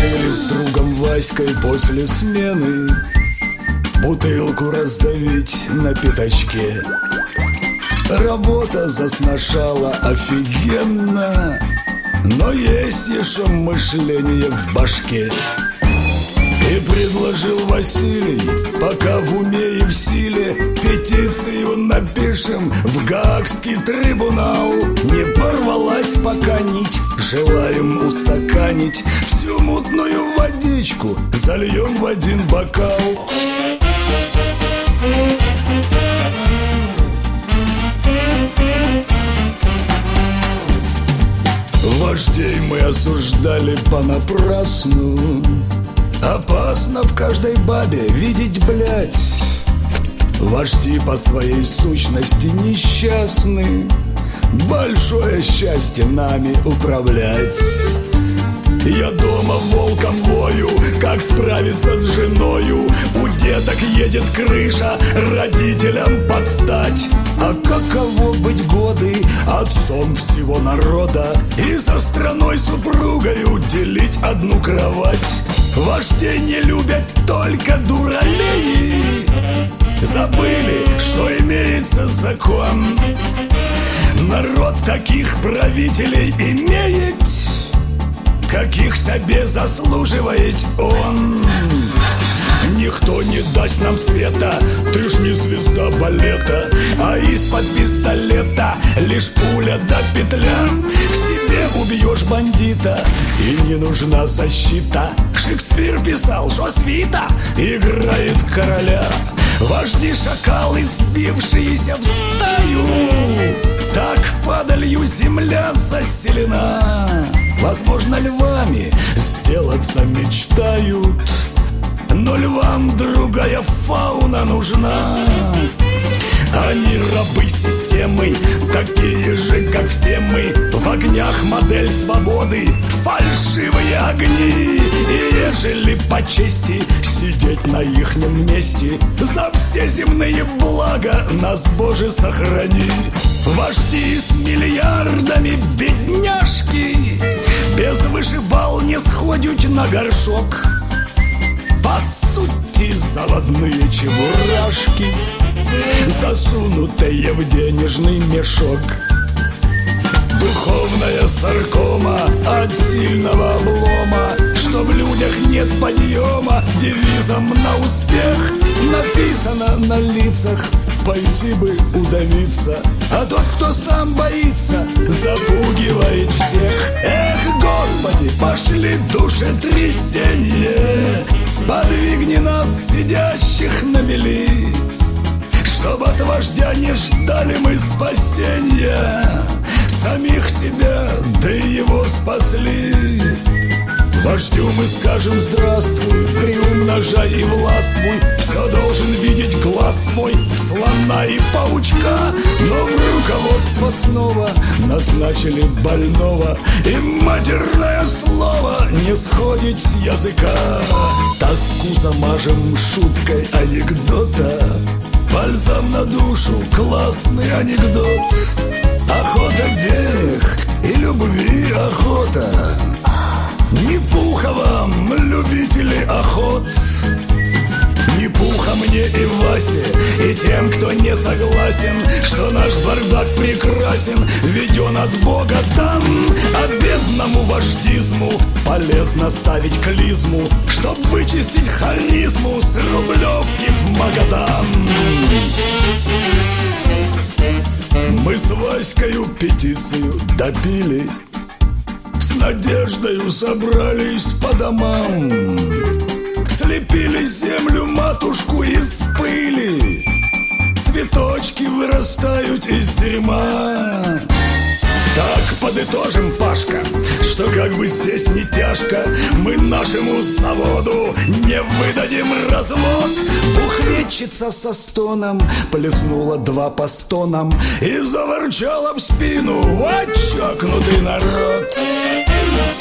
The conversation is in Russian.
решили с другом Васькой после смены бутылку раздавить на пятачке. Работа засношала офигенно, но есть еще мышление в башке. И предложил Василий, пока в уме и в силе, петицию напишем в Гаагский трибунал. Не порвалась пока нить, желаем устаканить всю мутную водичку, зальем в один бокал. Вождей мы осуждали понапрасну. Опасно в каждой бабе видеть, блядь. Вожди по своей сущности несчастны. Большое счастье нами управлять. Я дома волком вою, как справиться с женою. У деток едет крыша, родителям подстать. А каково быть годы отцом всего народа и со страной супругою делить одну кровать? Вождей не любят только дуралеи. Забыли, что имеется закон. Народ таких правителей имеет, каких себе заслуживает он. Никто не даст нам света, ты ж не звезда балета, а из-под пистолета лишь пуля да петля. В себе убьешь бандита, и не нужна защита. Шекспир писал, что свита играет короля. Вожди шакалы, сбившиеся в стаю, так падалью земля заселена. Возможно, львами сделаться мечтают, но львам другая фауна нужна. Они рабы системы, такие же, как все мы. В огнях модель свободы, фальшивые огни. И ежели по чести сидеть на ихнем месте, за все земные блага нас, Боже, сохрани. Вожди с миллиардами бедняжки без вышибал не сходят на горшок. По сути, заводные чебурашки, засунутые в денежный мешок. Духовная саркома от сильного облома, что в людях нет подъема. Девизом на успех написано на лицах: пойти бы удавиться. А тот, кто сам боится, запугивает всех. Эх, Господи, пошли душетрясение, подвигни нас, сидящих на мели, чтоб от вождя не ждали мы спасения, самих себя, да и его спасли. Вождю мы скажем здравствуй, приумножай и властвуй. Все должен видеть глаз твой, слона и паучка. Но в руководство снова назначили больного, и матерное слово не сходит с языка. Тоску замажем шуткой анекдота, бальзам на душу, классный анекдот. Охота денег и любви охота. Не пуха вам, любители охот, не пуха мне и Васе, и тем, кто не согласен, что наш бардак прекрасен, веден от Бога дан. А бедному вождизму полезно ставить клизму, чтоб вычистить харизму с Рублевки в Магадан. Мы с Ваською петицию допили, с надеждою собрались по домам, слепили землю матушку из пыли, цветочки вырастают из дерьма. Так подытожим, Пашка, что как бы здесь не тяжко, мы нашему заводу не выдадим развод. Бухлетчица со стоном плеснула 2 по стонам и заворчала в спину: вот чокнутый народ.